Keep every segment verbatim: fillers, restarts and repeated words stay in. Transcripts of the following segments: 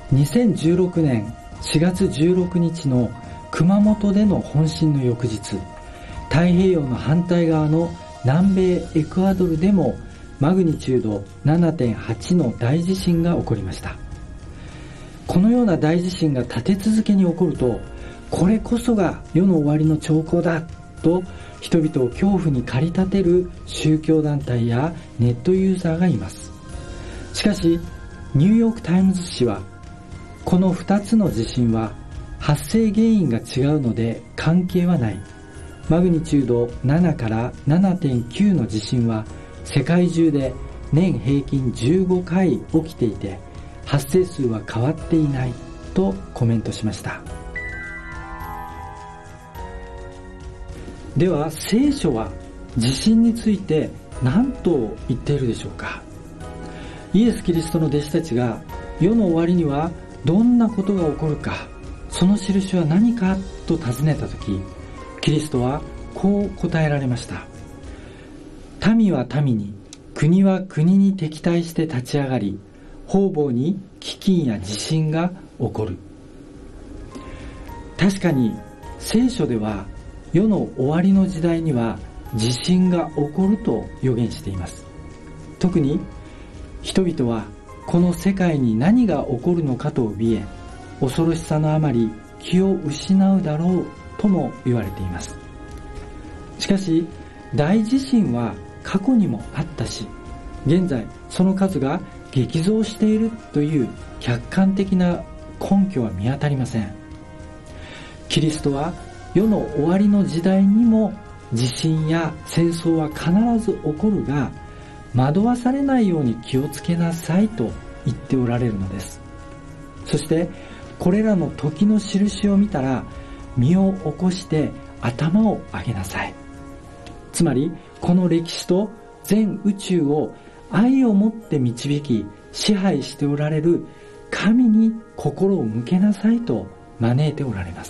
にせんじゅうろくねんしがつじゅうろくにちの熊本での本震の翌日、太平洋の反対側の南米エクアドルでもマグニチュード ななてんはち の大地震が起こりました。このような大地震が立て続けに起こると、これこそが世の終わりの兆候だと人々を恐怖に駆り立てる宗教団体やネットユーザーがいます。しかしニューヨークタイムズ紙は、このふたつの地震は発生原因が違うので関係はない。マグニチュードななから ななてんきゅう の地震は世界中で年平均じゅうごかい起きていて、発生数は変わっていないとコメントしました。では聖書は地震について何と言っているでしょうか。イエス・キリストの弟子たちが世の終わりにはどんなことが起こるか、その印は何かと尋ねたとき、キリストはこう答えられました。民は民に、国は国に敵対して立ち上がり、方々に飢饉や地震が起こる。確かに聖書では世の終わりの時代には地震が起こると予言しています。特に人々はこの世界に何が起こるのかと怯え、恐ろしさのあまり気を失うだろうとも言われています。しかし大地震は過去にもあったし、現在その数が激増しているという客観的な根拠は見当たりません。キリストは世の終わりの時代にも地震や戦争は必ず起こるが、惑わされないように気をつけなさいと言っておられるのです。そしてこれらの時の印を見たら身を起こして頭を上げなさい。つまりこの歴史と全宇宙を愛をもって導き支配しておられる神に心を向けなさいと招いておられます。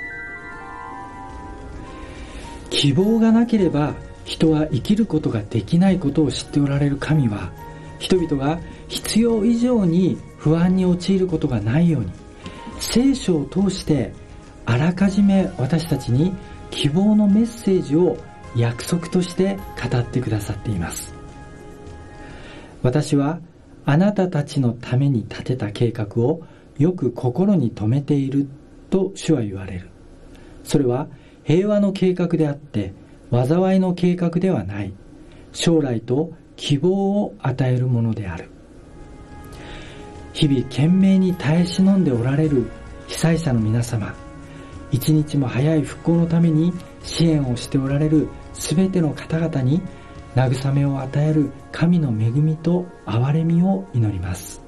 希望がなければ人は生きることができないことを知っておられる神は、人々が必要以上に不安に陥ることがないように、聖書を通してあらかじめ私たちに希望のメッセージを約束として語ってくださっています。私はあなたたちのために立てた計画をよく心に留めていると主は言われる。それは平和の計画であって災いの計画ではない、将来と希望を与えるものである。日々懸命に耐え忍んでおられる被災者の皆様、一日も早い復興のために支援をしておられるすべての方々に慰めを与える神の恵みと憐れみを祈ります。